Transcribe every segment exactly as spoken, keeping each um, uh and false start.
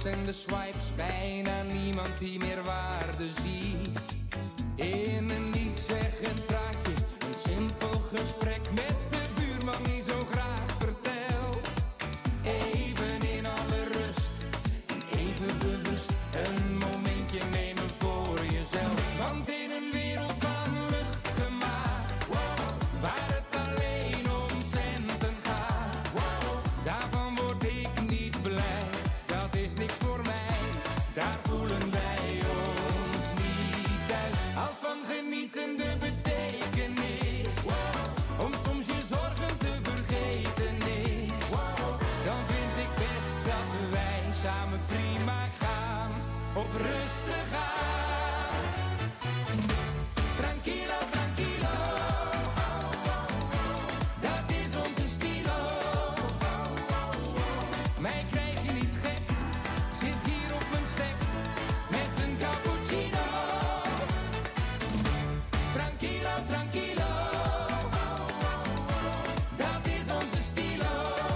en de swipes, bijna niemand die meer waarde ziet. In een niet-zeggend praatje, een simpel gesprek met de buurman die zo graag vertelt. Even in alle rust en even bewust een momentje nemen voor jezelf. Want in een wereld van lucht gemaakt, wow, waar het alleen om centen gaat, wow, daarvan word ik niet blij, dat is niks voor mij, daar voelen wij ons niet thuis. Als van genieten de betekenis, wow, om soms je zorgen te vergeten is, wow, dan vind ik best dat wij samen prima gaan, op rustig aan. Tranquilo, tranquilo, dat is onze stilo. Mij krijg je niet gek, ik zit hier op mijn stek met een cappuccino. Tranquilo, tranquilo, dat is onze stilo.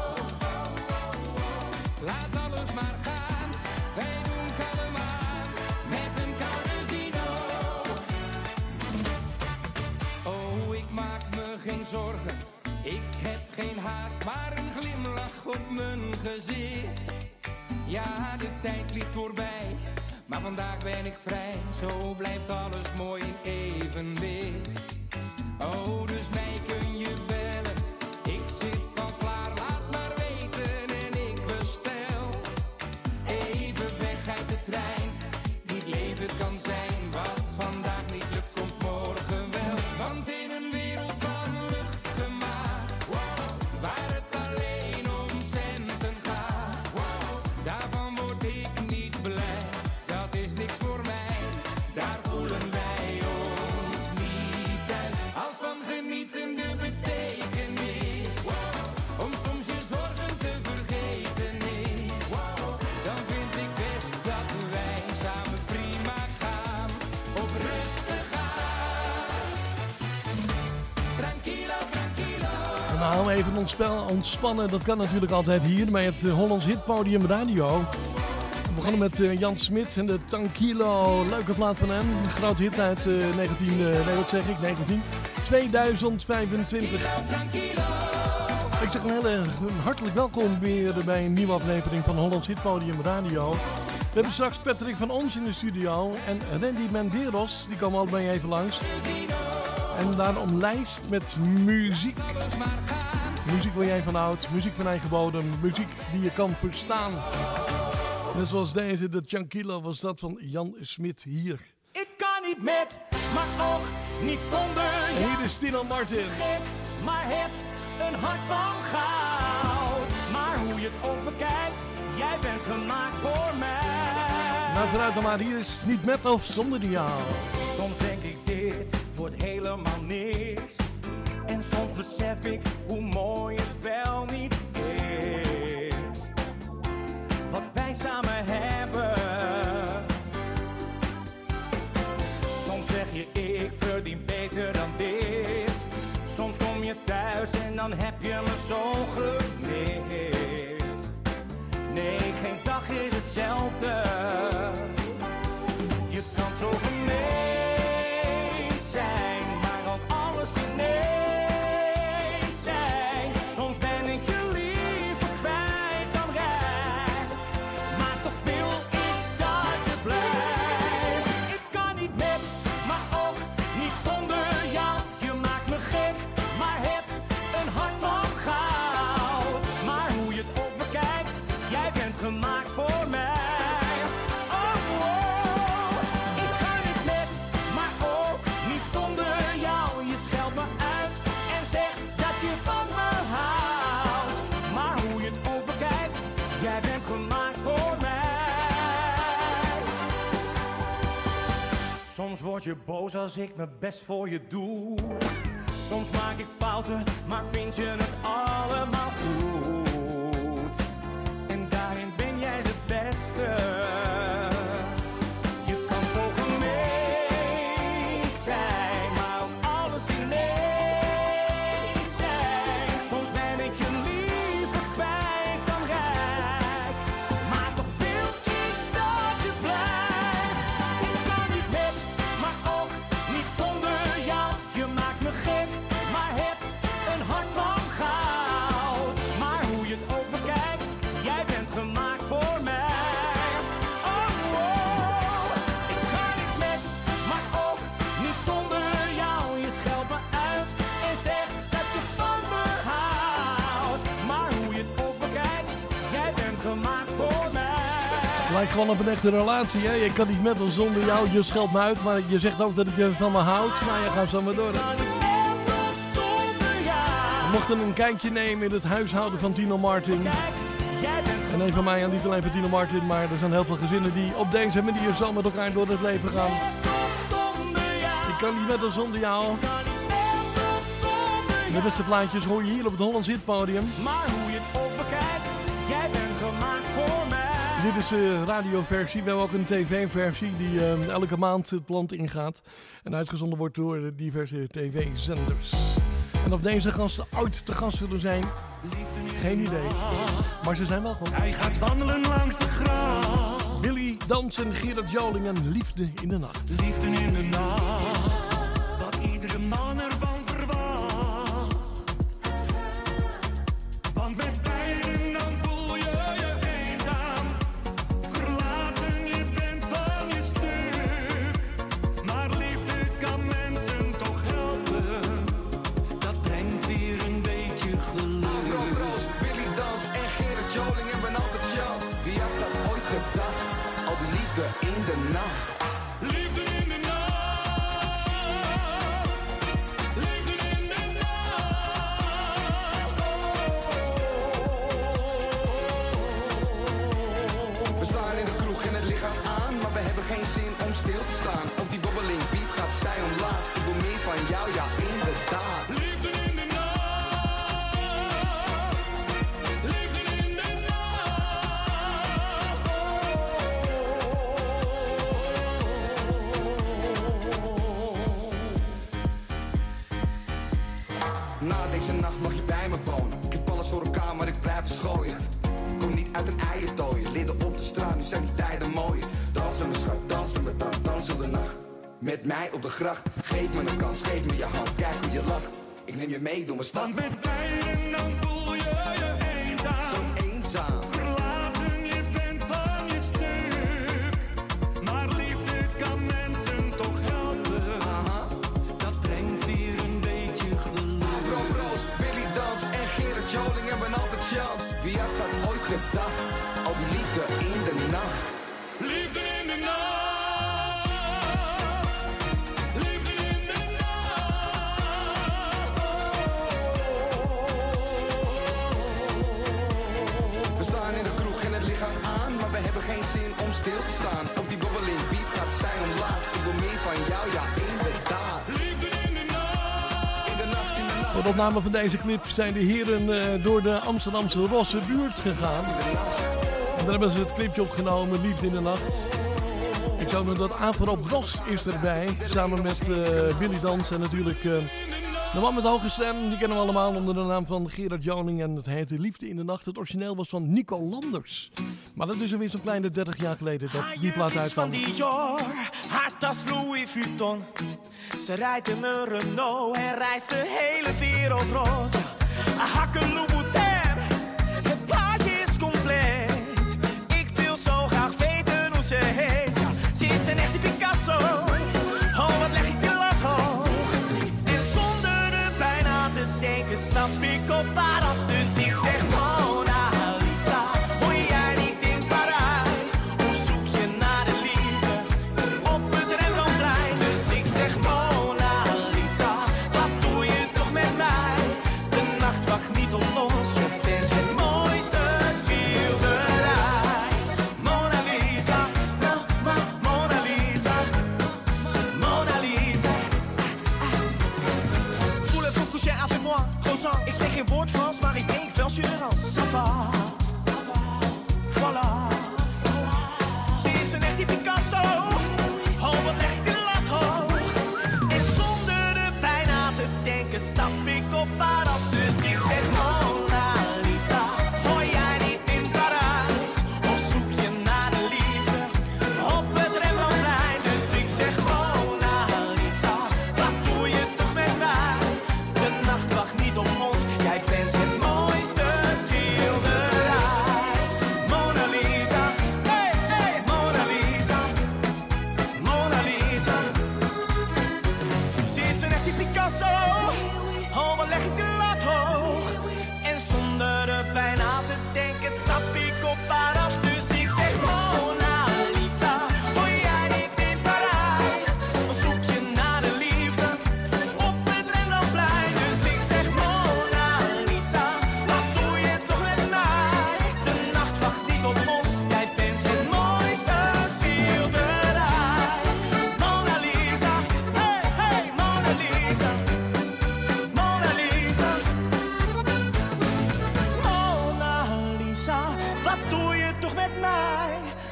Laat alles maar gaan, wij doen kalm aan met een koude vino. Oh, ik maak me geen zorgen, ik heb geen haast, maar een glimlach op mijn gezicht. Ja, de tijd vliegt voorbij, maar vandaag ben ik vrij, zo blijft alles mooi in evenwicht. Oh, dus mij kun je bellen, ik zit al klaar, laat maar weten en ik bestel. Even weg uit de trein, dit leven kan zijn, wat vandaag niet lukt komt morgen wel. Want in een wereld van lucht gemaakt, wow, waar het alleen om centen gaat, wow, daarvan word ik niet blij, dat is niks voor mij, daar voelen wij ons niet thuis. Als van genieten de betekenis, wow, om soms je zorgen te vergeten is, wow, dan vind ik best dat wij samen prima gaan, op rustig aan. Tranquilo, tranquilo. Nou, even ontspel, ontspannen, dat kan natuurlijk altijd hier bij het uh, Hollands Hitpodium Radio. We begonnen met uh, Jan Smit en de Tranquilo, leuke plaat van hem. Een grote hit uit uh, negentien, uh, nee wat zeg ik, negentien, tweeduizend vijfentwintig. Ik zeg een hele hartelijk welkom weer bij een nieuwe aflevering van Hollands Hitpodium Radio. We hebben straks Patrick van Ons in de studio en Randy Menderos, die komen allebei even langs. En daarom lijst met muziek. Muziek waar jij van houdt, muziek van eigen bodem, muziek die je kan verstaan. Net zoals deze, de Tranquilo, was dat van Jan Smit hier. Ik kan niet met, maar ook niet zonder jou. En hier is Tino Martin. Gek, maar hebt een hart van goud. Maar hoe je het ook bekijkt, jij bent gemaakt voor mij. Nou, vanuit dan maar, hier is Niet met of zonder jou. Soms denk ik dit wordt helemaal niks. En soms besef ik hoe mooi het wel niet is. Wat wij samen hebben. Soms zeg je ik verdien beter dan dit. Soms kom je thuis en dan heb je me zo gemist. Nee, geen dag is hetzelfde. Je kan zo gemeen zijn, maar ook alles ineens zijn. Soms ben ik je liever kwijt dan rijk, maar toch wil ik dat je blijft. Ik kan niet met, maar ook niet zonder jou. Je maakt me gek, maar hebt een hart van goud. Maar hoe je het ook bekijkt, jij bent gemaakt voor mij. Soms word je boos als ik mijn best voor je doe. Soms maak ik fouten, maar vind je het allemaal goed. En daarin ben jij de beste. Je kan zo gemeen zijn, maar ook alles ineens zijn. Soms ben ik je liever kwijt dan rijk, maar toch wil ik Het lijkt gewoon op een echte relatie, hè? Je kan niet met of zonder jou, je scheldt me uit, maar je zegt ook dat ik je van me houdt. Nou, je gaat zo maar door. We mochten een kijkje nemen in het huishouden van Tino Martin. En een van mij, en niet alleen van Tino Martin, maar er zijn heel veel gezinnen die op deze manier zo met elkaar door het leven gaan. Ik kan niet met of zonder jou. De beste plaatjes hoor je hier op het Hollands Hitpodium. Maar hoe je het ook bekijkt, jij bent gemaakt voor mij. Dit is de radioversie. We hebben ook een tv-versie die uh, elke maand het land ingaat. En uitgezonden wordt door diverse tv-zenders. En of deze gasten ooit te gast willen zijn, geen idee. Maar ze zijn wel gewoon. Hij gaat wandelen langs de gracht. Billy Dans en Gerard Joling en Liefde in de Nacht. Liefde in de nacht, wat iedere man ervan verwacht. Want met beiden dan voel je je eenzaam. Verlaten, je bent van je stuk. Maar liefde kan mensen toch helpen. Dat brengt weer een beetje geluk. Afro Broos, Billy Dans en Gerard Joling hebben altijd chance. Wie had dat ooit gedacht? Al die liefde in de nacht. Liefde in de nacht. Liefde in de nacht. We staan in de kroeg en het licht gaat aan, maar we hebben geen zin om stil te staan. Op die bobbeling beat gaat zij omlaag. Ik wil meer van jou, ja inderdaad. Liefde in de nacht. Liefde in de Na deze nacht mag je bij me wonen. Ik heb alles voor elkaar, maar ik blijf verschooien. Kom niet uit een eierdooien. Lidden op de straat, nu zijn die tijden mooier. Dans met me schat, dans met me dan, dans heel de nacht. Met mij op de gracht. Geef me een kans, geef me je hand, kijk hoe je lacht. Ik neem je mee door mijn stad. Want met beiden dan voel je je eenzaam. Zo eenzaam. Verlaten, je bent van je stuk. Maar liefde kan mensen toch helpen. Aha. Dat brengt weer een beetje geluk. Afro Broos, Billy Dans en Gerard Joling hebben altijd chance. Wie had dat ooit gedacht? Al die liefde in de nacht. Liefde in de nacht. Liefde in de nacht. We staan in de kroeg en het licht gaat aan, maar we hebben geen zin om stil te staan. Op die bobbeling beat gaat zij omlaag. Ik wil meer van jou, ja inderdaad. Liefde in de nacht. In de nacht, in de nacht, Voor de opname van deze clip zijn de heren uh, door de Amsterdamse Rosse buurt gegaan. in de nacht. En daar hebben ze het clipje opgenomen, Liefde in de Nacht. Ik zou nog dat Afro Bros is erbij, samen met uh, Billy Dans en natuurlijk uh, de man met de hoge stem. Die kennen we allemaal onder de naam van Gerard Joling en het heette Liefde in de Nacht. Het origineel was van Nico Landers. Maar dat is alweer zo'n kleine dertig jaar geleden dat die plaat uitkwam. Van Dior, haar tas Louis Vuitton. Ze rijdt in een Renault en reist de hele wereld rond. Hakken Louboutin, het plaatje is compleet. Ik wil zo graag weten hoe ze heet. Ja, ze is een echte Picasso. Oh, wat leg ik de lat hoog. En zonder er bijna te denken stap ik op haar af. Dus ik zeg Mona Lisa, hoor jij niet in Parijs? Hoe zoek je naar de liefde op het Rembrandtplein? Dus ik zeg Mona Lisa, wat doe je toch met mij? De nacht wacht niet op ons.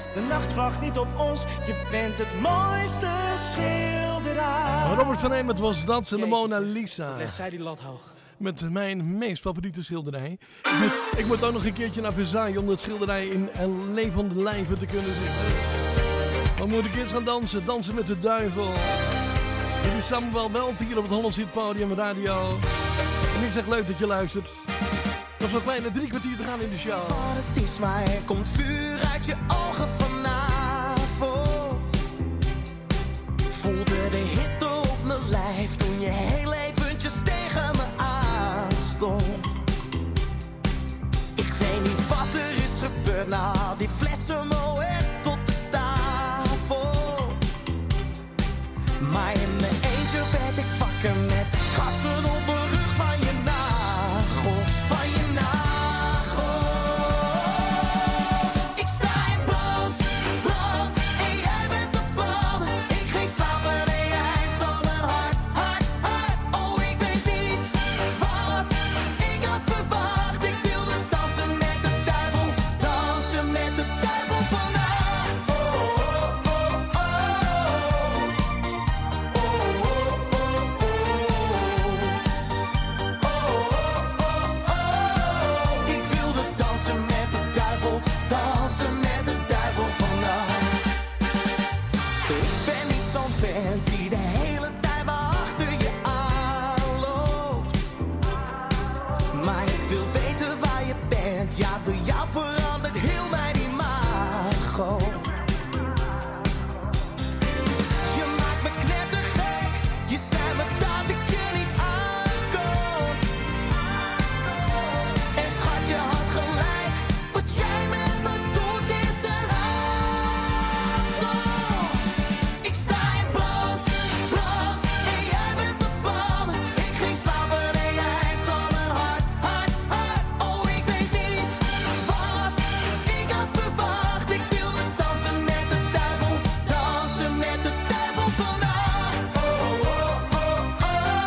De nacht wacht niet op ons, je bent het mooiste schilderij. Robert van Hemert was dat en de Jeetje, Mona zeg. Lisa. Leg zij die lat hoog. Met mijn meest favoriete schilderij. Ik moet, ik moet ook nog een keertje naar Versailles om dat schilderij in een levende lijven te kunnen zien. Dan moet ik eens gaan dansen, dansen met de duivel. Dit is Samuel Welt hier op het Hollands Hit Podium Radio. En ik zeg leuk dat je luistert. Nog zo'n kleine drie kwartier te gaan in de show. Oh, het is maar, er komt vuur uit je ogen vanavond. Voelde de hitte op mijn lijf toen je heel eventjes tegen me aanstond. Ik weet niet wat er is gebeurd na al die flessen Moet tot de tafel. Maar in mijn eentje werd ik wakker met de krassen op mijn rug van je nagels, van je nagels. Ik sta in brand, brand en jij bent de vlam. Ik ging slapen en jij stal mijn hart, hart, hart. Oh, ik weet niet wat ik had verwacht. Ik wilde dansen met de duivel, dansen met de duivel vannacht. Oh, oh, oh, oh. Ik wilde dansen met de duivel, dansen met de duivel vannacht. Ik ben niet zo'n vent die de hele tijd maar achter je aanloopt. Maar ik wil weten waar je bent, ja, door jou verandert heel mijn imago. Je maakt me knettergek, je zei me dat ik je niet aankom. En schat, je had gelijk, wat jij met me doet is een raadsel. Ik sta in brand, brand en jij bent de vlam. Ik ging slapen en jij stal mijn hart, hart, hart. Oh, ik weet niet wat ik had verwacht. Ik wilde dansen met de duivel, dansen met de duivel vannacht. Oh, oh, oh, oh.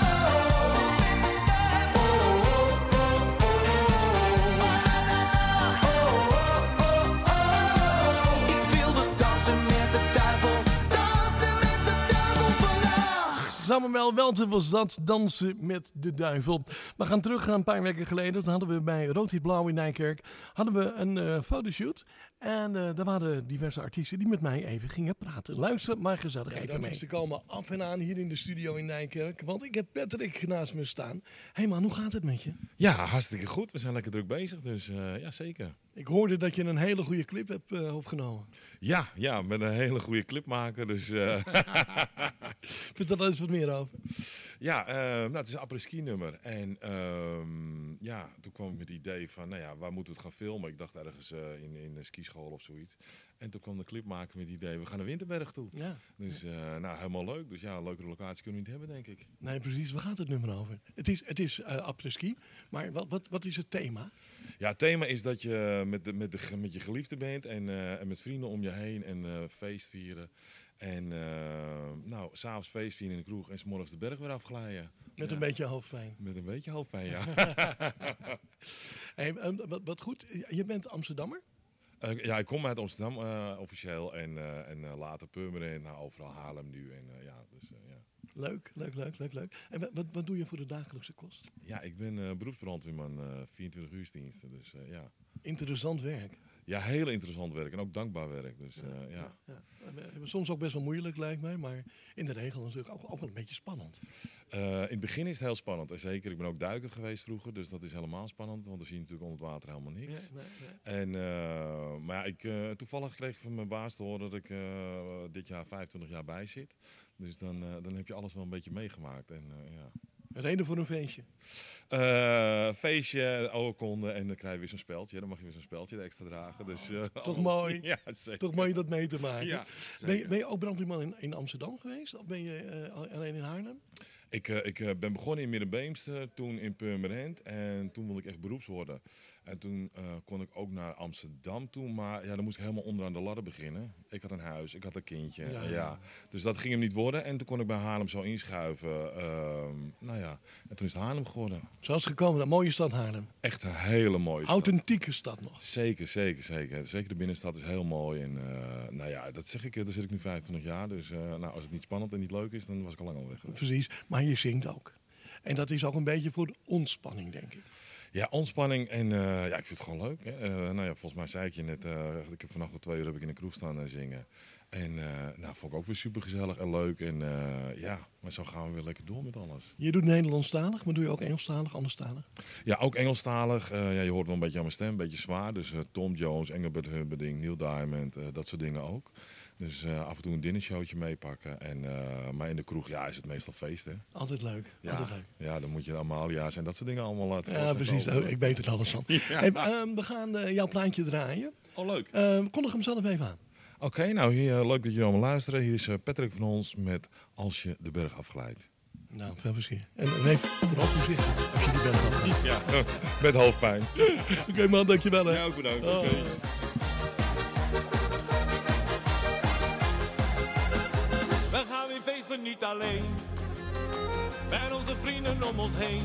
Ik wilde dansen met de duivel, dansen met de duivel vannacht. Samuel Welten was dat, dansen met de duivel. We gaan terug een paar weken geleden. Toen hadden we bij Rood Hit Blauw in Nijkerk hadden we een eh, fotoshoot. En uh, daar waren diverse artiesten die met mij even gingen praten. Luister maar gezellig even mee. Ze komen af en aan hier in de studio in Nijkerk. Want ik heb Patrick naast me staan. Hé hey man, hoe gaat het met je? Ja, hartstikke goed. We zijn lekker druk bezig, dus uh, ja, zeker. Ik hoorde dat je een hele goede clip hebt uh, opgenomen. Ja, ja, met een hele goede clipmaker, dus... Uh... Vertel er eens wat meer over. Ja, uh, nou, het is een après-ski nummer. En uh, ja, toen kwam ik met het idee van, nou ja, waar moeten we het gaan filmen? Ik dacht ergens uh, in, in een skischool of zoiets. En toen kwam de clipmaker met het idee, we gaan naar Winterberg toe. Ja. Dus uh, nou, helemaal leuk. Dus ja, een leukere locatie kunnen we niet hebben, denk ik. Nee, precies. Waar gaat het nummer over? Het is, het is uh, après-ski, maar wat, wat, wat is het thema? Ja, het thema is dat je met, de, met, de, met je geliefde bent en, uh, en met vrienden om je heen en uh, feest vieren. En uh, nou, s'avonds feest vieren in de kroeg en 's morgens de berg weer afglijden. Met ja. een beetje hoofdpijn. Met een beetje hoofdpijn, ja. Hey, wat, wat goed, je bent Amsterdammer? Uh, ja, ik kom uit Amsterdam uh, officieel en, uh, en uh, later Purmerend, nou, overal Haarlem nu. En, uh, ja, dus, uh, ja. Leuk, leuk, leuk, leuk, leuk. En wat, wat, wat doe je voor de dagelijkse kost? Ja, ik ben uh, beroepsbrandweerman, uh, vierentwintig uursdiensten, dus uh, ja. Interessant werk. Ja, heel interessant werk en ook dankbaar werk. Dus, uh, ja, ja. Ja, ja. Soms ook best wel moeilijk, lijkt mij, maar in de regel natuurlijk ook, ook wel een beetje spannend. Uh, in het begin is het heel spannend. En zeker, ik ben ook duiker geweest vroeger, dus dat is helemaal spannend, want dan zie je natuurlijk onder het water helemaal niks. Ja, nee, nee. En, uh, maar ja, ik, uh, toevallig kreeg ik van mijn baas te horen dat ik uh, dit jaar vijfentwintig jaar bij zit. Dus dan, uh, dan heb je alles wel een beetje meegemaakt. En, uh, ja. Reden voor een feestje? Uh, feestje, oorkonde en dan krijg je weer zo'n speldje. Dan mag je weer zo'n speldje extra dragen. Dus, uh, Toch oh, mooi. Ja, zeker. Toch mooi dat mee te maken. Ja, ben, je, ben je ook brandweerman in, in Amsterdam geweest? Of ben je uh, alleen in Haarlem? Ik, uh, ik uh, ben begonnen in Middenbeemster, toen in Purmerend. En toen wilde ik echt beroeps worden. En toen uh, kon ik ook naar Amsterdam toe, maar ja, dan moest ik helemaal onderaan de ladder beginnen. Ik had een huis, ik had een kindje, ja, ja. ja. Dus dat ging hem niet worden. En toen kon ik bij Haarlem zo inschuiven. Uh, nou ja, en toen is het Haarlem geworden. Zo is het gekomen, een mooie stad Haarlem. Echt een hele mooie stad. Authentieke stad nog. Zeker, zeker, zeker. Zeker de binnenstad is heel mooi. En uh, nou ja, dat zeg ik, daar zit ik nu vijfentwintig jaar. Dus uh, nou, als het niet spannend en niet leuk is, dan was ik al lang al weg. Precies, maar je zingt ook. En dat is ook een beetje voor de ontspanning, denk ik. Ja, ontspanning en uh, ja, ik vind het gewoon leuk. Hè. Uh, nou ja, volgens mij zei ik je net, uh, ik heb vannacht tot twee uur heb ik in de kroeg staan en zingen. En uh, nou, vond ik ook weer super gezellig en leuk. En uh, ja, maar zo gaan we weer lekker door met alles. Je doet Nederlandstalig, maar doe je ook Engelstalig, anderstalig? Ja, ook Engelstalig. Uh, ja, je hoort wel een beetje aan mijn stem, een beetje zwaar. Dus uh, Tom Jones, Engelbert Humperdinck, Neil Diamond, uh, dat soort dingen ook. Dus uh, af en toe een dinnershowtje meepakken. En, uh, maar in de kroeg ja, is het meestal feest, hè? Altijd leuk. Ja, altijd leuk. Ja, dan moet je Amalia's en dat soort dingen allemaal laten. Ja, precies. Oh, ik weet er alles van. Ja. Hey, uh, we gaan uh, jouw plaatje draaien. Oh, leuk. Uh, kondig hem zelf even aan. Oké, okay, nou hier, uh, leuk dat jullie allemaal luisteren. Hier is uh, Patrick van Ons met Als je de berg afglijdt. Nou, veel plezier. En wees vooral voorzichtig als je de berg afglijdt. Ja, met hoofdpijn. Oké okay, man, dankjewel. Hè. Ja, ook bedankt. Oh. Okay. We gaan weer feesten niet alleen, met onze vrienden om ons heen.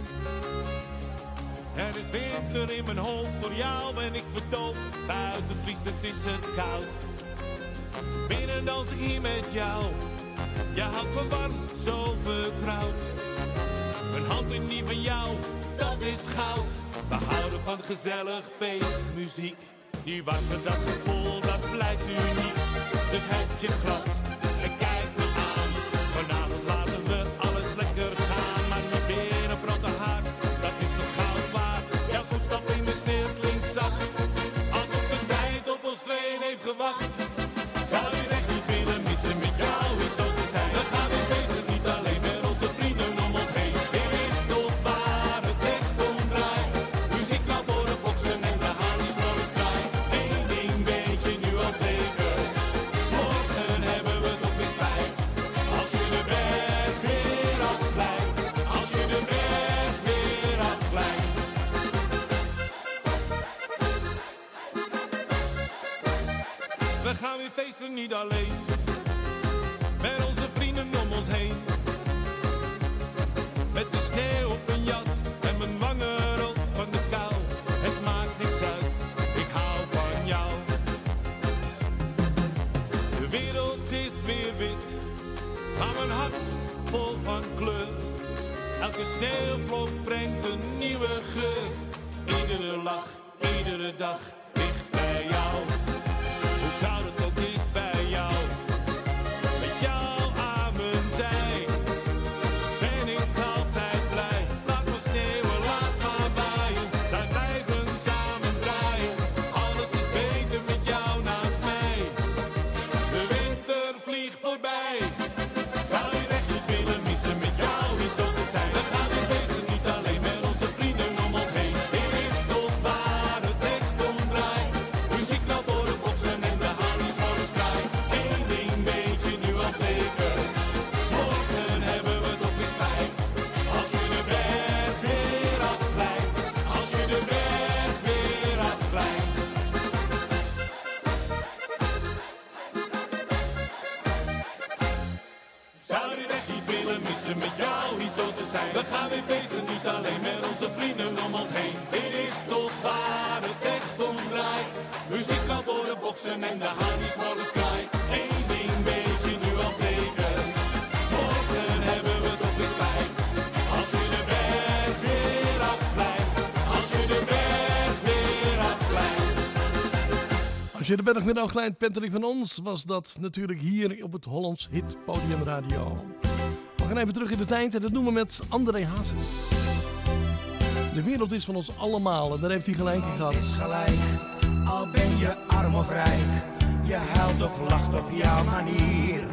Er is winter in mijn hoofd, door jou ben ik verdoofd. Buiten vriest het, is het koud. Binnen dans ik hier met jou. Je houdt me warm, zo vertrouwd. Een hand in die van jou, dat is goud. We houden van gezellig feest, muziek. Die warmte, dat gevoel, dat blijft uniek. Dus heb je glas en kijk me aan. Vanavond laten we alles lekker gaan. Maar hier binnen brandt de haard, dat is toch goud waard. Jouw voetstap in de sneeuw klinkt zacht, alsof de tijd op ons twee heeft gewacht. Zou je echt niet willen missen met jou is zo te zijn. We gaan weer feesten, niet alleen met onze vrienden om ons heen. Dit is toch waar het echt om draait. Muziek knalt door de boksen en de haartjes van ons draait. Eén ding weet je nu al zeker, morgen hebben we toch weer spijt. Als je de berg weer afglijdt, als je de berg weer afglijdt. We gaan weer feesten, niet alleen, met onze vrienden om ons heen. Met de sneeuw op mijn jas en mijn wangen rood van de kou. Het maakt niks uit, ik hou van jou. De wereld is weer wit, maar mijn hart vol van kleur. Elke sneeuwvlok brengt een nieuwe geur. Iedere lach, iedere dag dicht bij jou. Hoe koud het ook is bij jou, met jou aan mijn zij, ben ik altijd blij. Laat me sneeuwen, laat maar waaien, wij blijven samen draaien. Alles is beter met jou naast mij. De winter vliegt voorbij. Zou je echt niet willen missen met jou is zo te zijn. We gaan weer feesten, niet alleen met onze vrienden om ons heen. Dit is toch waar het echt om draait. Muziek knalt door de boksen en de haartjes van ons kraait. Eén ding weet je nu al zeker, morgen hebben we toch weer spijt. Als je de berg weer afglijdt, als je de berg weer afglijdt. Zou je echt niet willen missen met jou hier zo te zijn. We gaan weer feesten, niet alleen met onze vrienden om ons heen. Dit is toch waar het echt om draait. Muziek knalt door de boksen en de haartjes van ons kraait. Eén ding weet je nu al zeker, morgen hebben we toch weer spijt. Als je de berg weer afglijdt, als je de berg weer afglijdt. Als je de berg weer afglijdt, Patrick van Ons, was dat natuurlijk hier op het Hollands Hit Podium Radio. We gaan even terug in de tijd en dat doen we met André Hazes. De wereld is van ons allemaal en daar heeft hij gelijk in gehad. Is gelijk, al ben je arm of rijk, je huilt of lacht op jouw manier.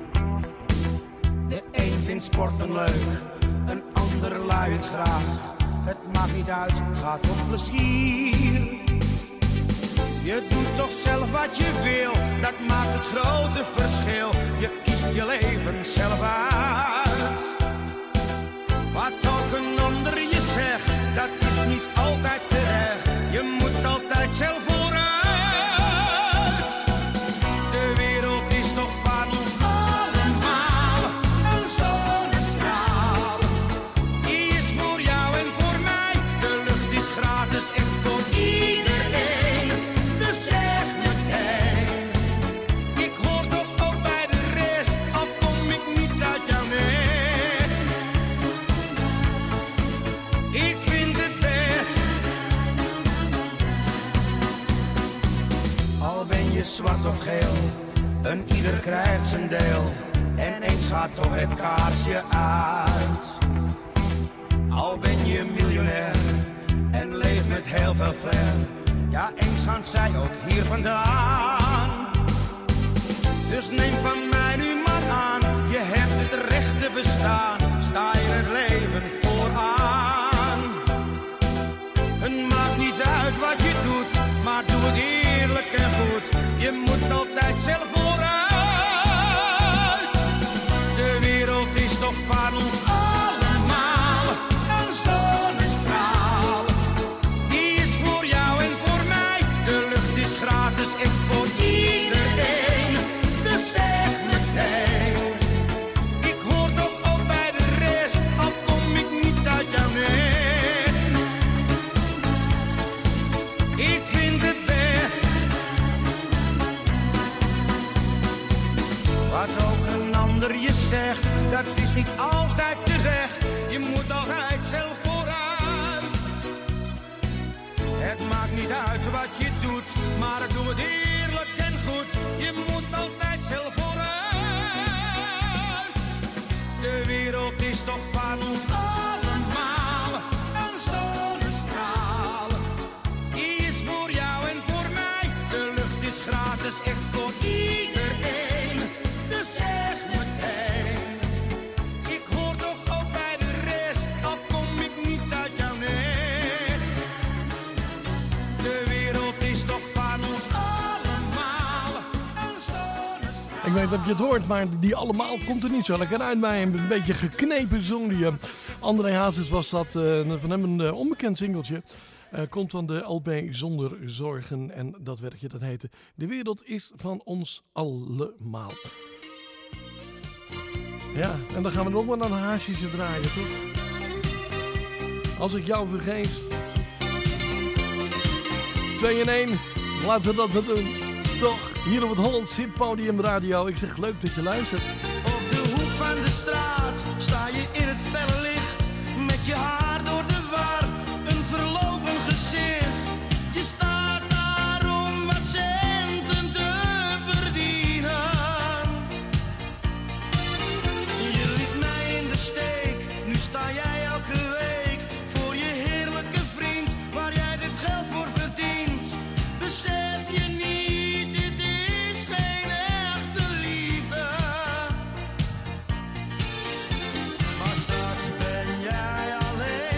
De een vindt sporten leuk, een ander luidt graag. Het maakt niet uit, het gaat om plezier. Je doet toch zelf wat je wil, dat maakt het grote verschil. Je kiest je leven zelf uit. Wat ook een ander je zegt, dat is niet altijd terecht. zelf vooruit. De wereld is toch van ons allemaal een zonnestraal. Die is voor jou en voor mij. De lucht is gratis echt voor iedereen. Dus zeg meteen, ik hoor toch ook bij de rest, al kom ik niet uit jouw nek. Ik vind het best. Al ben je zwart of geel, een ieder krijgt zijn deel. En eens gaat toch het kaarsje uit. Al ben je miljonair en leeft met heel veel flair. Ja, eens gaan zij ook hier vandaan. Dus neem van mij nu maar aan, je hebt het recht te bestaan. Sta je het leven vooraan. Het maakt niet uit wat je doet, maar doe het eerlijk en goed. Je moet altijd zelf vooruit. De wereld is toch van ons allemaal een zonnestraal. Die is voor jou en voor mij. De lucht is gratis echt voor iedereen. Dus zeg meteen, ik hoor toch ook bij de rest, al kom ik niet uit jouw nek. Ik vind het best. Wat ook een ander je zegt, dat is niet altijd terecht. Je moet altijd zelf vooruit. Het maakt niet uit wat je doet, maar doe het eerlijk en goed. Je moet altijd zelf vooruit. De wereld is toch van ons allemaal een zonnestraal. Die is voor jou en voor mij. De lucht is gratis echt voor iedereen. Dus zeg meteen, ik hoor toch ook bij de rest, al kom ik niet uit jouw nek. De wereld is toch van ons allemaal een zonnestraal. Ik weet dat je het hoort, maar die allemaal komt er niet zo lekker uit bij een beetje geknepen zong die. uh, André Hazes was dat, uh, van hem een uh, onbekend singeltje. Uh, komt van de L P Zonder Zorgen en dat werkje dat heette De wereld is van ons allemaal. Ja, en dan gaan we nog maar naar een haasje draaien, toch? Als ik jou vergeet. twee in één, laten we dat maar doen. Toch, hier op het Hollands Hitpodium Radio. Ik zeg leuk dat je luistert. Op de hoek van de straat sta je in het felle licht. Met je haar door de war, een verlopen gezicht. Je staat daar om wat centen te verdienen. Je liet mij in de steek, nu sta jij elke week voor je heerlijke vriend, waar jij dit geld voor verdient. Besef je niet, dit is geen echte liefde. Maar straks ben jij alleen.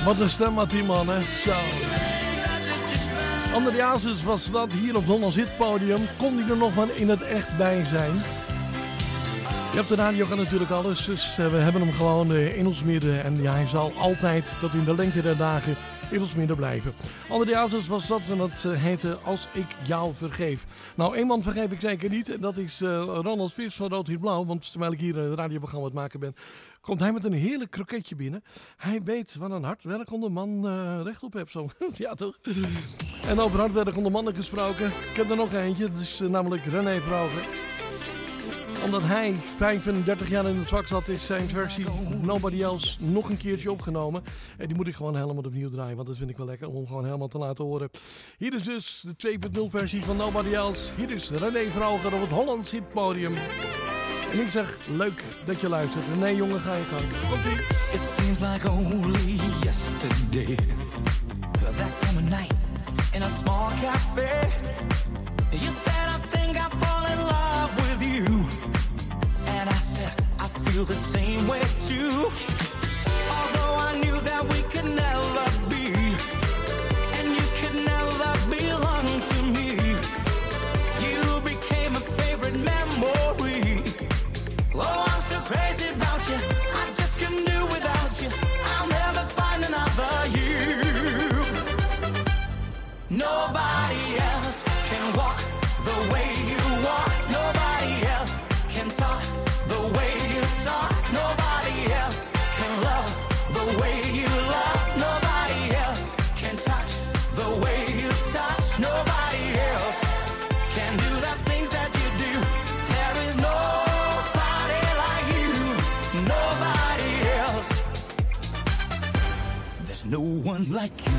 Wat een stem had die man, hè? Zo. André Hazes was dat hier op het Hollands Hitpodium. Kon hij er nog maar in het echt bij zijn? Je hebt de radio kan natuurlijk alles, dus uh, we hebben hem gewoon uh, in ons midden. En ja, hij zal altijd tot in de lengte der dagen in ons midden blijven. André Hazes was dat en dat uh, heette Als ik jou vergeef. Nou, één man vergeef ik zeker niet. En dat is uh, Ronald Vis van Rood Hier Blauw. Want terwijl ik hier uh, het radioprogramma aan het maken ben, komt hij met een heerlijk kroketje binnen. Hij weet wat een hardwerkende man uh, recht op heeft. Zo. Ja, toch? En over hardwerkende mannen gesproken. Ik heb er nog eentje. Dat is uh, namelijk René Vroger. Omdat hij vijfendertig jaar in het vak zat, is zijn versie Nobody Else nog een keertje opgenomen. En die moet ik gewoon helemaal opnieuw draaien, want dat vind ik wel lekker om hem gewoon helemaal te laten horen. Hier is dus de twee punt nul versie van Nobody Else. Hier is René Vroger op het Hollands Hitpodium. En ik zeg, leuk dat je luistert. René, jongen, ga je gang. Komt-ie. It seems like only yesterday, that summer night in a small cafe. You said I think I fall in love with you, and I said I feel the same way too. Although I knew that we could never be, and you could never belong to me, you became a favorite memory. Oh, I'm still crazy about you, I just couldn't do without you. I'll never find another you. Nobody else can walk the way you walk. Nobody else can talk the way you talk. Nobody else can love the way you love. Nobody else can touch the way you touch. Nobody else can do the things that you do. There is nobody like you. Nobody else. There's no one like you.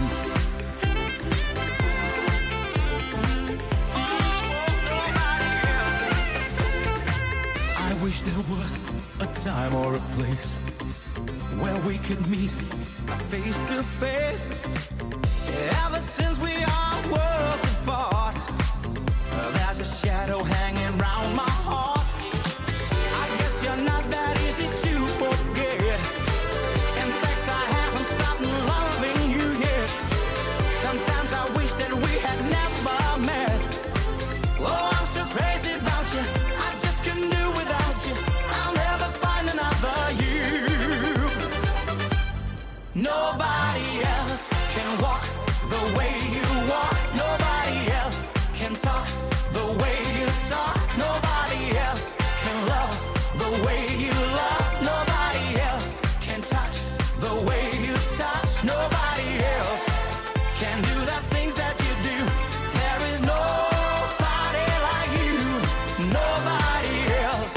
I wish there was a time or a place where we could meet face to face. Ever since we are worlds apart, there's a shadow hanging round my heart. I guess you're not that easy to forget. In fact, I haven't stopped loving you yet. Sometimes I wish that we had never met. Oh, I'm so crazy about you, I just couldn't do without you. I'll never find another you. Nobody else can walk the way you walk. Nobody else can talk the way you talk. Nobody else can love the way you love. Nobody else can touch the way you touch. Nobody else can do the things that you do. There is nobody like you. Nobody else.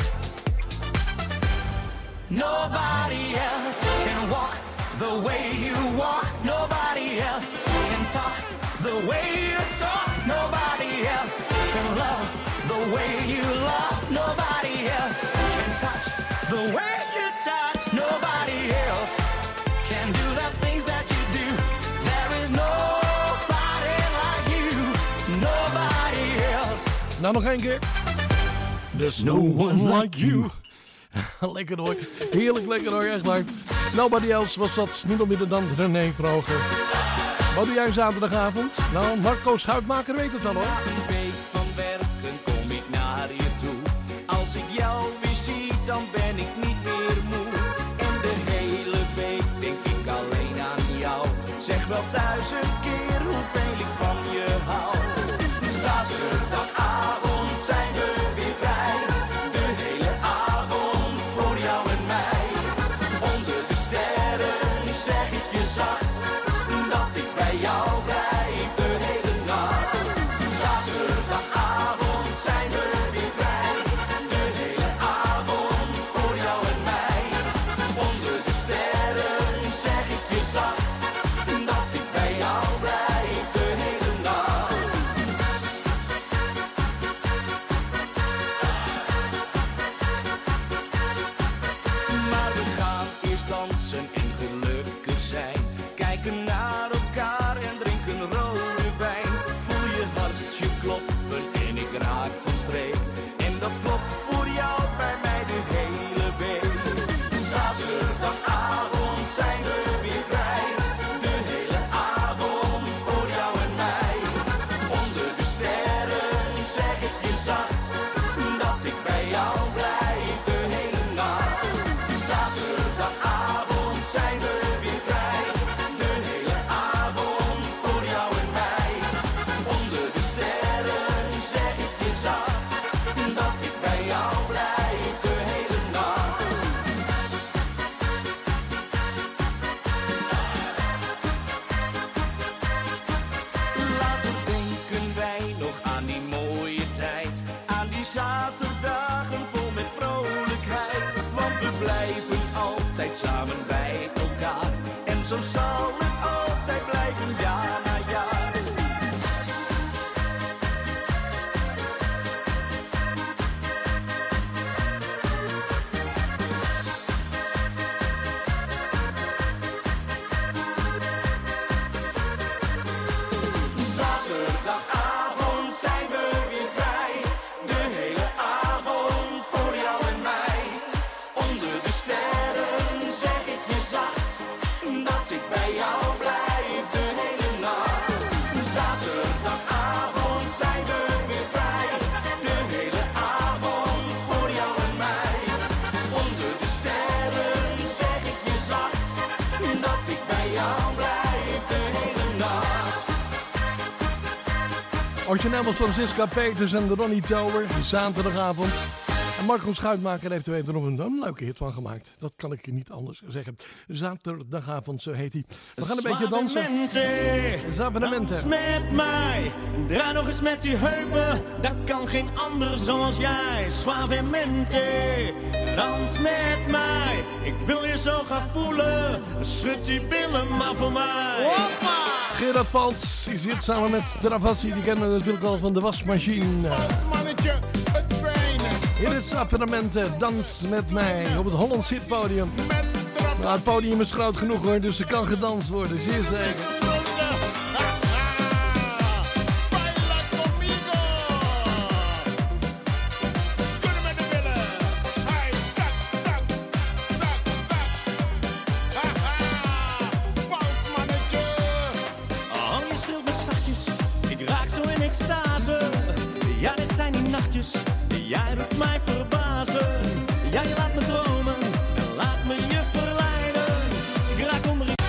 Nobody else can walk the way you walk. Nobody else can talk the way you talk. Nobody else can love the way you love. Nobody else can touch the way you touch. Nobody else can do the things that you do. There is nobody like you. Nobody else. Nou, nog één keer. There's no one like you. Lekker hoor. Heerlijk lekker hoor, echt waar. Nobody else was dat, niemand minder dan René Vroger. Wat doe jij zaterdagavond? Nou, Marco Schuitmaker weet het wel hoor. Na een week van werken kom ik naar je toe. Als ik jou weer zie, dan ben ik niet meer moe. En de hele week denk ik alleen aan jou. Zeg wel duizend keer hoeveel ik van je hou. Zaterdagavond zijn we weer vrij. De hele avond voor jou en mij. Onder de sterren zeg ik je zacht dat ik bij jou blijf de hele nacht. Zaterdagavond zijn we weer vrij. De hele avond voor jou en mij. Onder de sterren zeg ik je zacht dat ik bij jou blijf de hele nacht. zal het altijd blijven, ja na ja. Zaterdagavond zijn we weer vrij, de hele avond voor jou en mij. Onder de sterren zeg ik je zacht, dat ik bij jou blijf de hele nacht. Zaterdagavond zijn we weer vrij, de hele avond voor jou en mij. Onder de sterren zeg ik je zacht, dat ik bij jou blijf de hele nacht. Origineel was Francisca Peters en de Ronnie Tower, zaterdagavond. En Marco Schuitmaker heeft er weten nog een, een leuke hit van gemaakt. Dat kan ik je niet anders zeggen. Zaterdagavond, zo heet hij. We gaan een beetje dansen. Zavenementen. Dans met mij, draai nog eens met die heupen. Dat kan geen ander zoals jij. Suavemente, dans met mij. Ik wil je zo gaan voelen. Schud die billen maar voor mij. Hoppa! Gerard Paltz, die zit samen met Travassi. Die kennen we natuurlijk al van de wasmachine. Mannetje, het trainen. Hier is Zavenementen, dans met mij op het Hollands Hitpodium. Nou, het podium is groot genoeg hoor, dus er kan gedanst worden, zeer zeker. Ja, dit zijn die nachtjes, jij doet mij verbazen. Ja, je laat me dromen en laat me je verleiden. Ik raak onder je...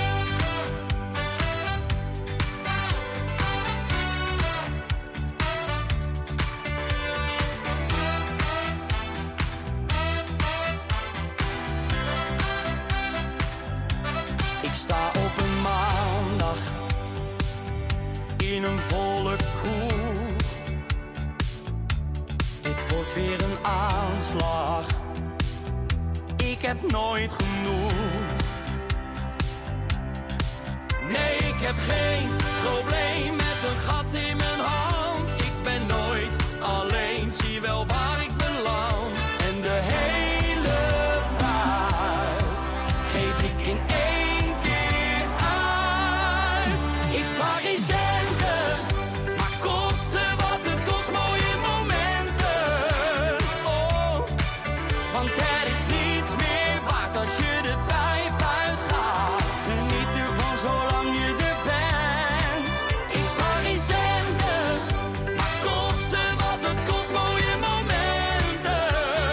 Ik sta op een maandag in een volle kroeg. Dit wordt weer een aanslag. Ik heb nooit genoeg. Nee, ik heb geen probleem met een gat in mijn hand. Ik ben nooit alleen, zie wel waar ik beland. En de hele buit geef ik in één keer uit. Ik spaar geen centen, maar kosten wat het kost, mooie momenten. Oh, want er is niets meer waard als je de pijp uitgaat. Geniet ervan zolang je er bent. Ik spaar geen centen, maar kosten wat het kost, mooie momenten.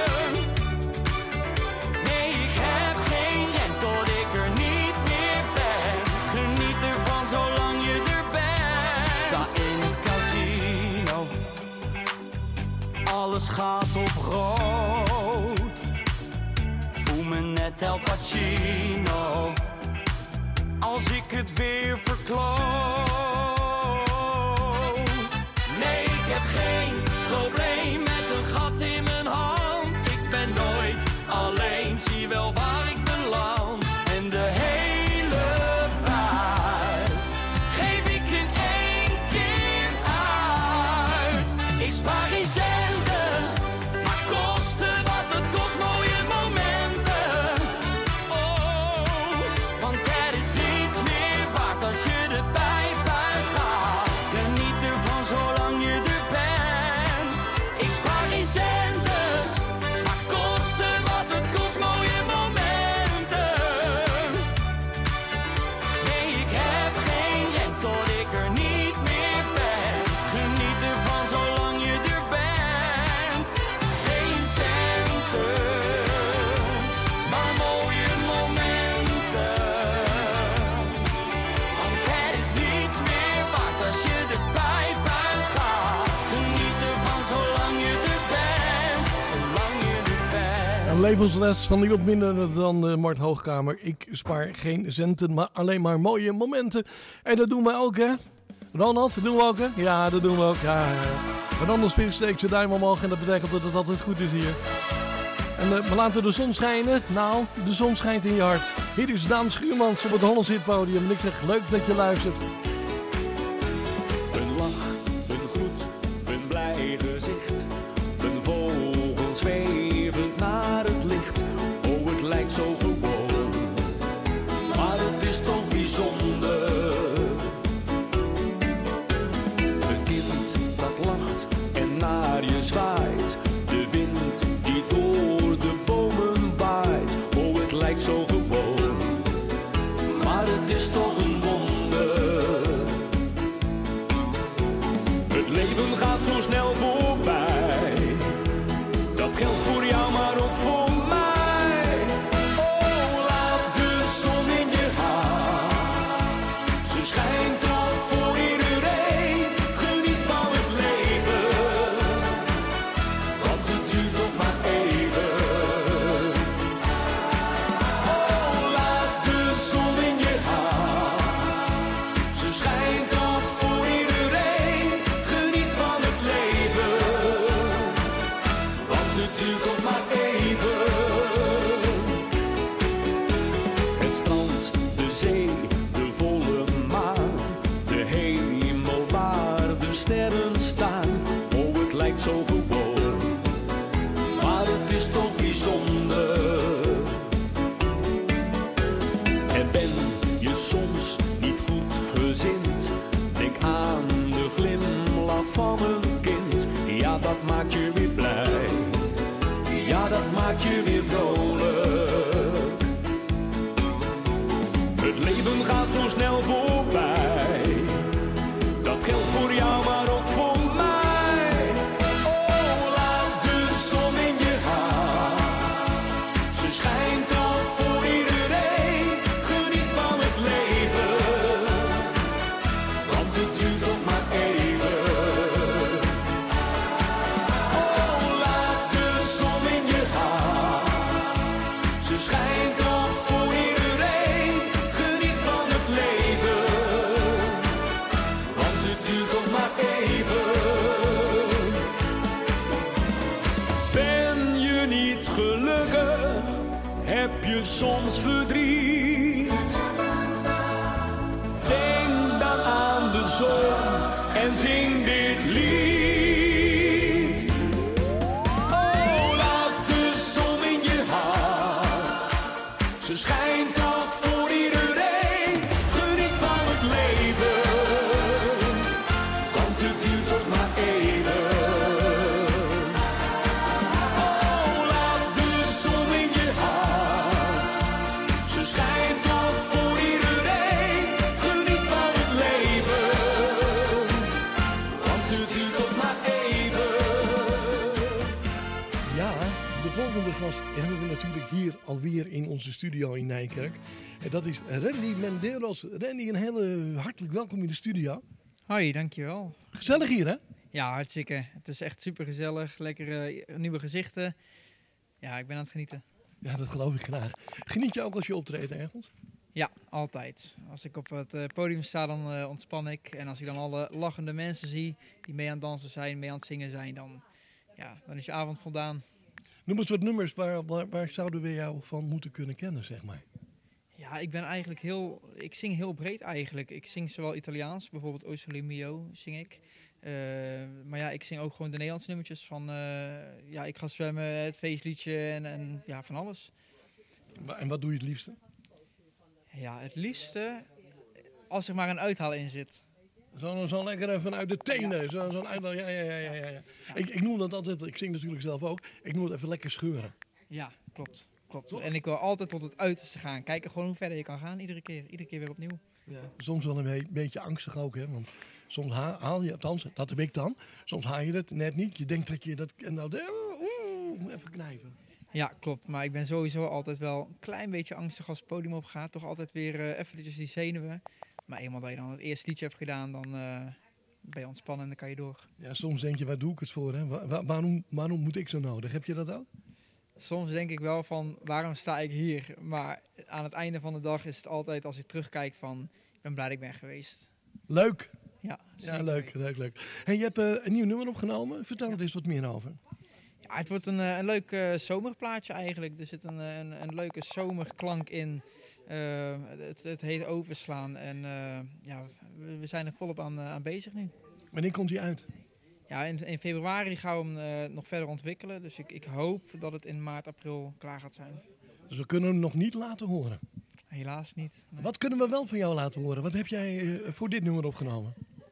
Nee, ik heb geen rent tot ik er niet meer ben. Geniet ervan zolang je er bent. Sta in het casino, alles gaat op rood. Voel me net El Pacino als ik het weer verkloot. Nee, ik heb geen probleem met een gat in mijn hand. Ik ben nooit alleen, zie wel waar ik beland. En de hele buit geef ik in één keer uit. Ik spaar geen centen, maar kosten wat het kost, mooie momenten. Oh, want er is niets meer waard als je de pijp uitgaat. Geniet ervan zolang je er bent. Ik spaar geen centen, maar kosten wat het kost, mooie momenten. Nee, ik heb geen rent tot ik er niet meer ben. Geniet ervan zolang je er bent. Geen centen, maar mooie momenten. Want er is niets meer waard als je de pijp uitgaat. Geniet ervan zolang je er bent. Zolang je er bent. Een levensles van niemand minder dan uh, Mart Hoogkamer. Ik spaar geen centen, maar alleen maar mooie momenten. En dat doen wij ook, hè? Ronald, dat doen we ook, hè? Ja, dat doen we ook. Ja, ja. Ronald Spierssteekt zijn duim omhoog en dat betekent dat het altijd goed is hier. En uh, we laten de zon schijnen. Nou, de zon schijnt in je hart. Hier is Daan Schuurmans op het Hollands Hitpodium. En ik zeg leuk dat je luistert. Een lach, een groet, een blij gezicht. Een vogel zwevend naar het licht. Oh, het lijkt zo gewoon. Maar het is toch bijzonder. Een kind dat lacht en naar je zwaait. De wind die door de bomen waait. Oh, het lijkt zo gewoon. Maar het is toch een wonder. Het leven gaat zo snel voorbij. Dat geldt voor jou, maar ook voor mij. Oh, laat de zon in je hart. Ze schijnt toch voor iedereen. Geniet van het leven. Want het duurt toch maar even. Oh, laat de zon in je hart. Ze schijnt toch voor iedereen. Geniet van het leven. Want het duurt toch maar even. Het strand, de zee, de volle maan. De hemel waar de sterren staan. Oh, het lijkt zo gewoon. Maar het is toch bijzonder. En ben je soms niet goed gezind? Denk aan de glimlach van een kind. Ja, dat maakt je weer blij. Ja, dat maakt je weer vrolijk. Het leven gaat zo snel voorbij. Dat geldt voor jou, maar ook voor mij. Oh, laat de zon in je hart. Ze schijnt toch voor iedereen. Geniet van het leven. Want het duurt toch maar even. Oh, laat de zon in je hart. Ze schijnt toch voor iedereen. Geniet van het leven. Want het duurt toch maar even. Ben je niet gelukkig? Heb je soms verdriet? Denk dan aan de zon en zing dit lied. Oh, laat de zon in je hart. Ze schijnt toch voor iedereen. Geniet van het leven. Want het duurt toch maar even. Oh, laat de zon in je hart. Ze schijnt toch voor iedereen. Geniet van het leven. Want het duurt toch maar even. Ja, de volgende gast hebben we natuurlijk hier alweer in onze studio in Nijkerk. En dat is Randy Menderos. Randy, een hele hartelijk welkom in de studio. Hoi, dankjewel. Gezellig hier, hè? Ja, hartstikke. Het is echt super gezellig. Lekkere nieuwe gezichten. Ja, ik ben aan het genieten. Ja, dat geloof ik graag. Geniet je ook als je optreedt ergens? Ja, altijd. Als ik op het uh, podium sta, dan uh, ontspan ik. En als ik dan alle lachende mensen zie die mee aan het dansen zijn, mee aan het zingen zijn, dan, ja, dan is je avond voldaan. Noem eens wat nummers waar, waar, waar zouden we jou van moeten kunnen kennen, zeg maar. Ja, ik ben eigenlijk heel... Ik zing heel breed eigenlijk. Ik zing zowel Italiaans, bijvoorbeeld O Sole Mio zing ik. Uh, maar ja, ik zing ook gewoon de Nederlandse nummertjes van... Uh, ja, ik ga zwemmen, het feestliedje en, en ja, van alles. En wat doe je het liefste? Ja, het liefste als er maar een uithaal in zit. Zo, zo lekker even uit de tenen. Ja. Zo, zo'n uithaal, ja, ja, ja, ja, ja. ja. Ik, ik noem dat altijd, ik zing natuurlijk zelf ook, ik noem het even lekker scheuren. Ja, klopt. klopt. En ik wil altijd tot het uiterste gaan. Kijken gewoon hoe verder je kan gaan, iedere keer. Iedere keer weer opnieuw. Ja. Soms wel een be- beetje angstig ook, hè. Want soms ha- haal je, althans, dat heb ik dan. Soms haal je het net niet. Je denkt dat je dat, en nou, oeh, even knijpen. Ja, klopt. Maar ik ben sowieso altijd wel een klein beetje angstig als het podium opgaat. Toch altijd weer uh, eventjes die zenuwen. Maar eenmaal dat je dan het eerste liedje hebt gedaan, dan uh, ben je ontspannen en dan kan je door. Ja, soms denk je, waar doe ik het voor? Hè? Wa- wa- waarom, waarom moet ik zo nodig? Heb je dat ook? Soms denk ik wel van, waarom sta ik hier? Maar aan het einde van de dag is het altijd, als ik terugkijk van, ik ben blij dat ik ben geweest. Leuk. Ja, ja leuk, leuk, leuk. Hey, je hebt uh, een nieuw nummer opgenomen. Vertel ja. er eens wat meer over. Ja, het wordt een, een leuk uh, zomerplaatje eigenlijk. Er zit een, een, een leuke zomerklank in. Uh, het, het heet Overslaan. En uh, ja, we, we zijn er volop aan, uh, aan bezig nu. Wanneer komt hij uit? Ja, in, in februari gaan we hem uh, nog verder ontwikkelen. Dus ik, ik hoop dat het in maart, april klaar gaat zijn. Dus we kunnen hem nog niet laten horen? Helaas niet. Nee. Wat kunnen we wel van jou laten horen? Wat heb jij uh, voor dit nummer opgenomen?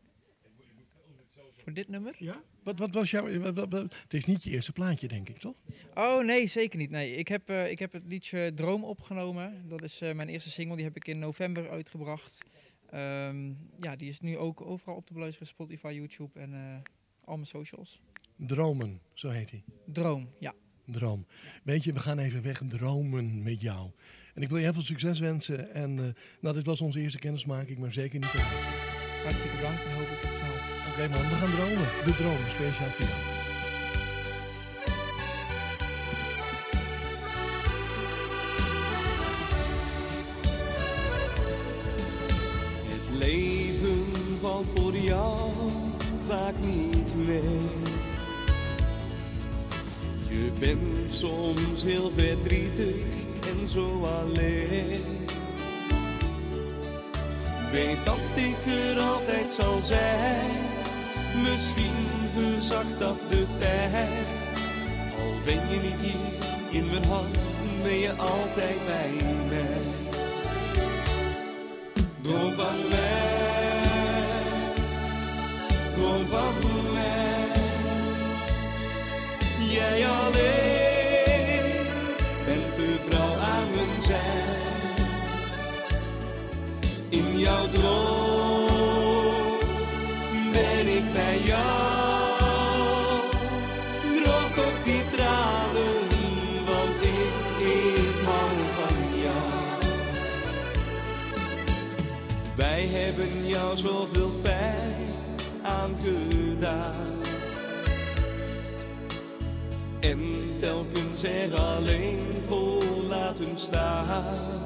Voor dit nummer? Ja. Wat, wat was jouw... Wat, wat, wat, het is niet je eerste plaatje, denk ik, toch? Oh, nee, zeker niet. Nee, ik, heb, uh, ik heb het liedje Droom opgenomen. Dat is uh, mijn eerste single. Die heb ik in november uitgebracht. Um, ja, die is nu ook overal op te beluisteren. Spotify, YouTube en uh, al mijn socials. Dromen, zo heet hij. Droom, ja. Droom. Weet je, we gaan even weg dromen met jou. En ik wil je heel veel succes wensen. En uh, nou, dit was onze eerste kennismaking, maar zeker niet te laat. Hartstikke bedankt en hoop ik tot snel. Oké okay, man, we gaan dromen. De droom, speciaal voor jou. Het leven valt voor jou vaak niet mee. Je bent soms heel verdrietig en zo alleen. Weet dat ik er altijd zal zijn. Misschien verzacht dat de pijn. Al ben je niet hier in mijn hart, ben je altijd bij mij. Droom van mij, droom van mij. Jij alleen bent de vrouw aan mijn zij. In jouw droom ben ik bij jou. Droog toch die tranen, want ik, ik hou van jou. Wij hebben jou zoveel pijn aangedaan. En telkens er alleen voor laten staan.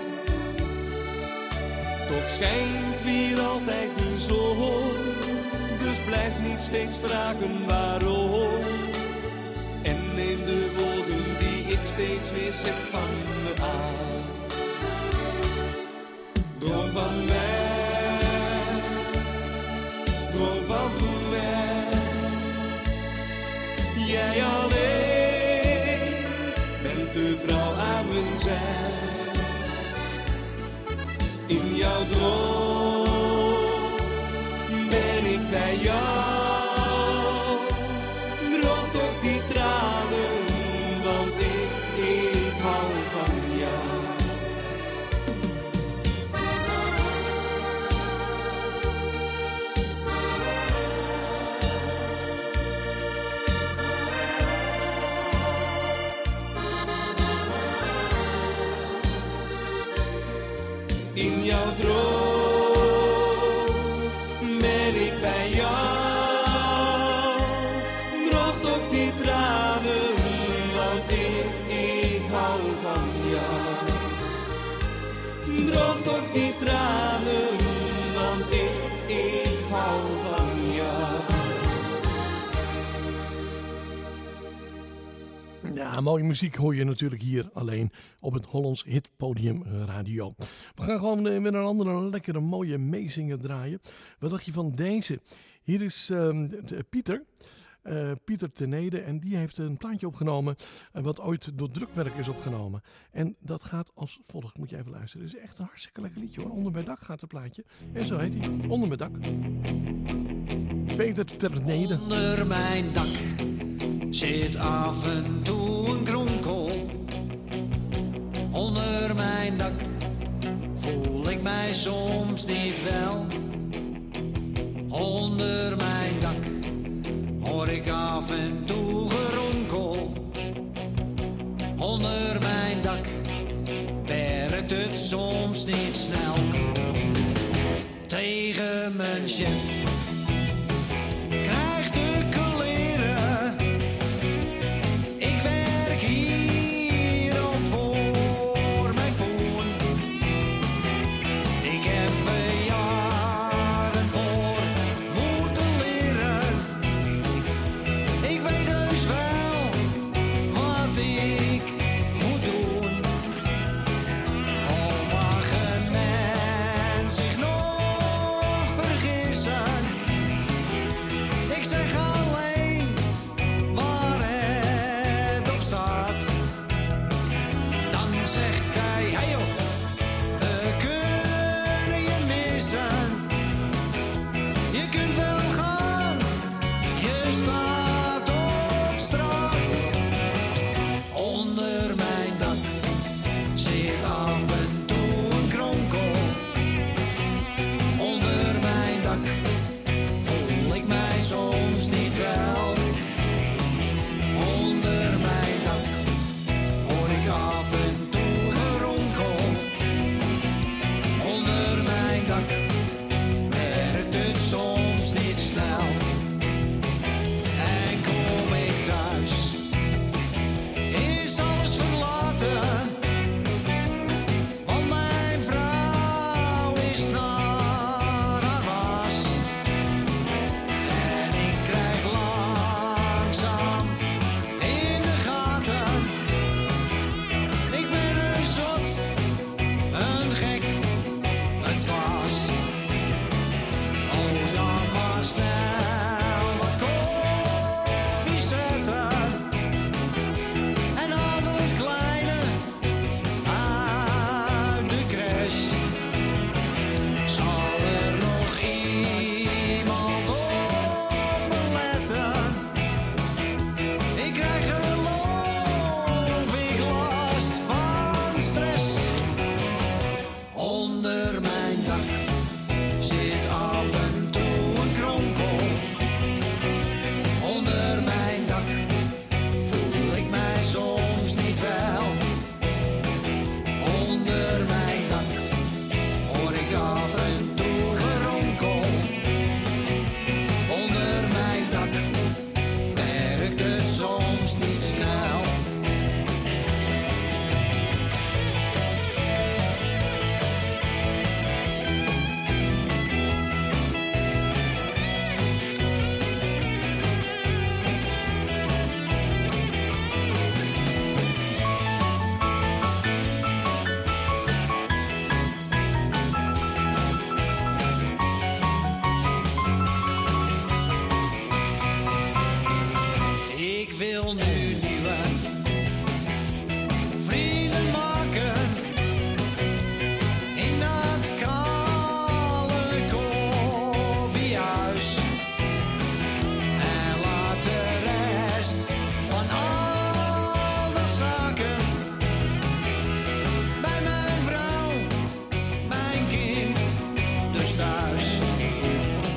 Toch schijnt weer altijd de zon, dus blijf niet steeds vragen waarom. En neem de woorden die ik steeds weer zeg van me aan. Droom van mij, droom van mij. Jij alleen bent de vrouw aan mijn zij. In jouw droom ben ik bij jou. Droog toch die tranen, want ik, ik hou van jou. In jouw droom ben ik bij jou. Droog toch die tranen, want ik, ik hou van jou. Droog toch die tranen, want ik, ik hou van jou. Ja, mooie muziek hoor je natuurlijk hier alleen op het Hollands Hitpodium Radio. We gaan gewoon weer een andere lekkere mooie meezinger draaien. Wat dacht je van deze? Hier is um, Pieter, uh, Pieter Tenede en die heeft een plaatje opgenomen uh, wat ooit door Drukwerk is opgenomen. En dat gaat als volgt, moet je even luisteren. Het is echt een hartstikke lekker liedje hoor. Onder mijn dak gaat het plaatje. En zo heet hij, Onder mijn dak. Peter Tenede. Onder mijn dak zit af en toe een kronkel. Onder mijn dak voel ik mij soms niet wel. Onder mijn dak hoor ik af en toe geronkel. Onder mijn dak werkt het soms niet snel. Tegen mijn chef krijgt de kleren. Ik werk hier op voor mijn poen. Ik heb er jaren voor moeten leren. Ik weet heus wel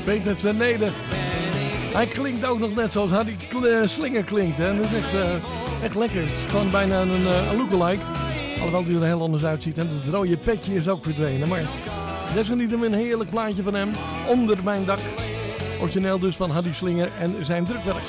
Peter ten Neder. Hij klinkt ook nog net zoals Hardy Slinger klinkt. Hè? Dat is echt, uh, echt lekker. Het is gewoon bijna een, uh, een lookalike. Alhoewel die er heel anders uitziet. En het rode petje is ook verdwenen. Maar desalniettemin een heerlijk plaatje van hem. Onder mijn dak. Origineel dus van Hardy Slinger en zijn drukwerk.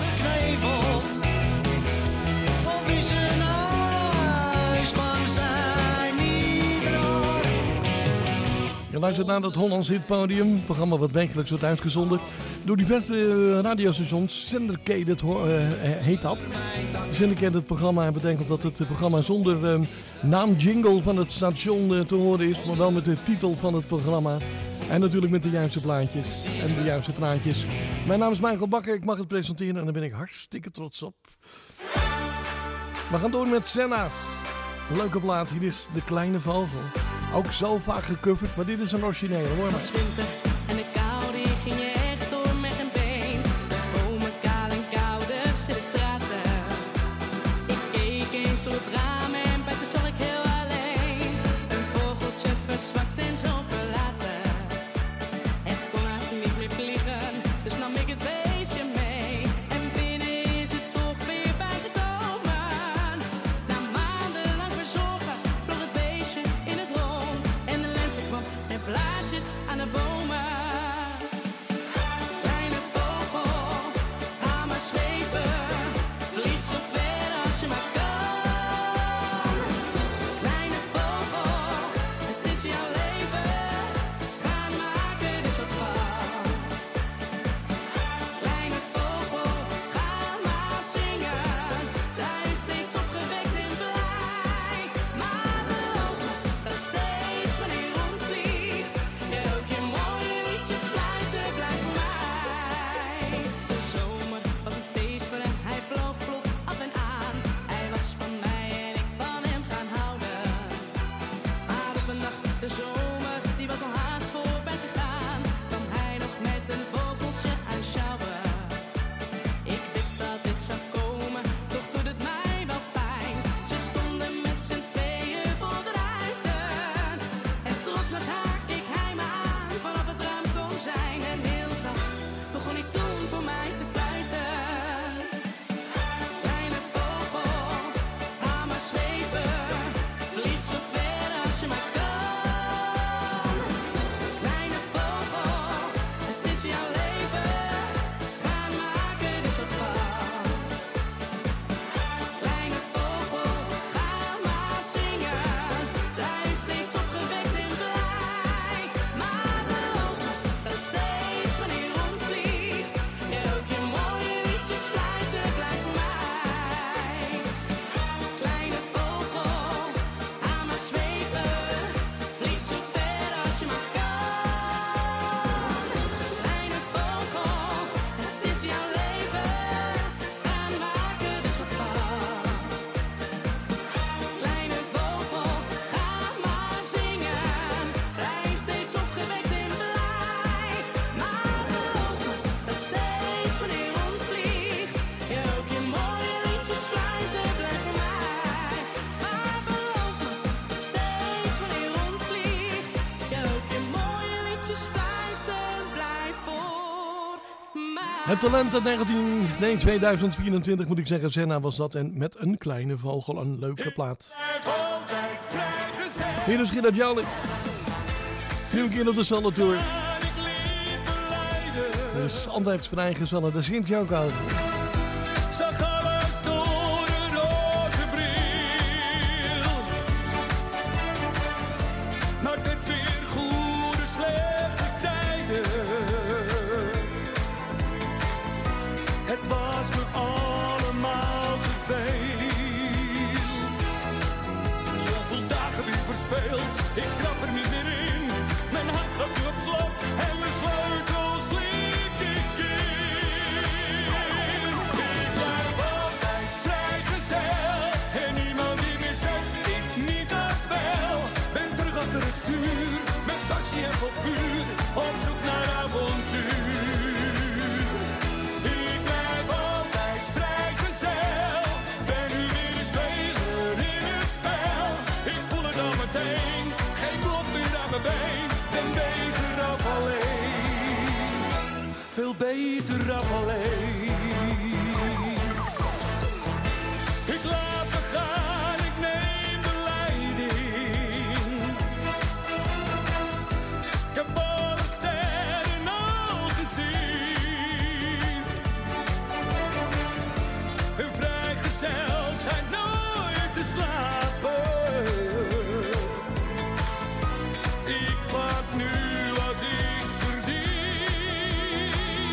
Je luistert naar het Hollands Hitpodium, een programma wat wekelijks wordt uitgezonden door diverse radiostations. Syndicated uh, heet dat. Syndicated programma betekent dat het programma zonder uh, naamjingle van het station uh, te horen is, maar wel met de titel van het programma. En natuurlijk met de juiste plaatjes en de juiste praatjes. Mijn naam is Michael Bakker, ik mag het presenteren en daar ben ik hartstikke trots op. We gaan door met Senna. Leuke plaat, hier is De Kleine Vogel. Ook zo vaak gecoverd, maar dit is een originele, hoor maar. Het was winter en de kou die ging je echt door met een been. Bomen kaal en koude stille straten. Ik keek eens door het raam en buiten zag ik heel alleen een vogeltje verzwakt en zo verlaten. Het kon haast niet meer vliegen, dus nam ik het beestje mee. En binnen is het toch weer bijgekomen. Na maandenlang verzorgen vloog het beestje in het rond. En de lente kwam met blaadjes aan de bomen. Kleine vogel, ga maar zweven. Vlieg zo ver als je maar kan. Kleine vogel, het is jouw leven. Ga maken er wat van. Kleine vogel, ga maar zingen. Blijf steeds opgewekt en blij. Maar beloof me dat steeds wanneer je rondvliegt, je ook je mooie liedjes fluiten blijft voor mij. De zomer was een feest voor hem, hij vloog vlot af en aan. Hij was van mij en ik van hem gaan houden. Maar op een dag, de zomer, die was al haast voorbij gegaan, kwam hij nog met een vogeltje aanschouwen. Ik wist dat dit zou komen, toch doet het mij wel pijn. Ze stonden met z'n tweeën voor de ruiten. En trots als haar keek hij me aan vanaf het raam kon zijn. En heel zacht begon hij toen voor mij te fluiten. Kleine vogel, ga maar zweven. Vlieg zo ver als je maar kan. Kleine vogel, het is jouw leven. Ga maken er wat van. Kleine vogel, ga maar zingen. Blijf steeds opgewekt en blij. Maar beloof me dat steeds wanneer je rondvliegt, je ook je mooie liedjes fluiten blijft voor mij. Kleine vogel, ga maar zweven. Vlieg zo ver als je maar kan. Kleine vogel, het is jouw leven. Ga maken dus wat van. Kleine vogel, ga maar zingen. Blijf steeds opgewekt en blij. Maar beloof me dat steeds wanneer je rondvliegt, je ook je mooie liedjes fluiten blijft voor mij. Maar beloof me dat steeds wanneer je rondvliegt, je ook je mooie liedjes fluiten blijft voor mij. Het talent uit negentien, nee, tweeduizend vierentwintig moet ik zeggen, Senna was dat. En met Een Kleine Vogel, een leuke plaat. Hier is Gerard Joling. Nu een keer op de Solo Tour. Dus altijd vrijgezellig, daar zingt je ook over. Zag alles door een roze bril. Maar het werd weer goede, slechte tijden. Het was me allemaal te veel. Zoveel dagen weer verspeeld, ik trap er niet meer in. Mijn hart gaat nu op slot en mijn sleutels lig ik in. veel beter af alleen. Ik laat me gaan, ik neem de leiding. Ik heb alle sterren al gezien. Een vrijgezel schijnt nooit te slapen. Ik maak nu wat ik verdien.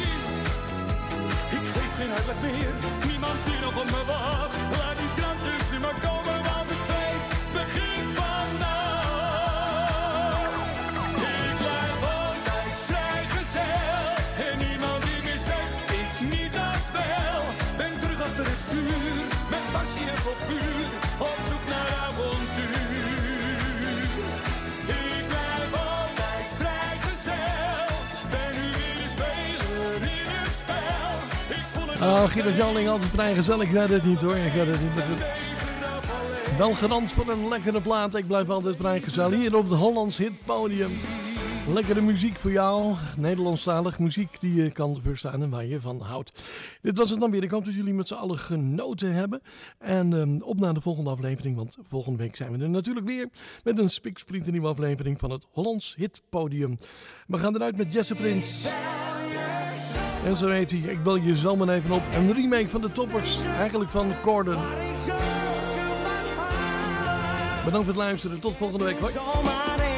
Ik geef geen uitleg meer, niemand die nog op me wacht. Laat die krant dus nu maar komen, want het feest begint vandaag. Ik blijf altijd vrijgezel en niemand die meer zegt, ik niet dat wel. Ben terug achter het stuur, met passie en vol vuur, op zoek naar avontuur. Ik blijf altijd vrijgezel, ben nu weer een speler in het spel. Ik voel het Oh, Gerard Joling, altijd vrijgezel. Ik weet het niet hoor. Ik weet het niet. Wel garant voor een lekkere plaat. Ik blijf altijd vrijgezel. Hier op het Hollands Hitpodium. Lekkere muziek voor jou. Nederlandstalig muziek die je kan verstaan en waar je van houdt. Dit was het dan weer. Ik hoop dat jullie met z'n allen genoten hebben. En um, op naar de volgende aflevering. Want volgende week zijn we er natuurlijk weer. Met een spiksplinternieuwe aflevering van het Hollands Hitpodium. We gaan eruit met Jesse Prins. En zo heet hij. Ik bel je zo maar even op. Een remake van de Toppers. Eigenlijk van Corden. Bedankt voor het luisteren. Tot volgende week. Hoi.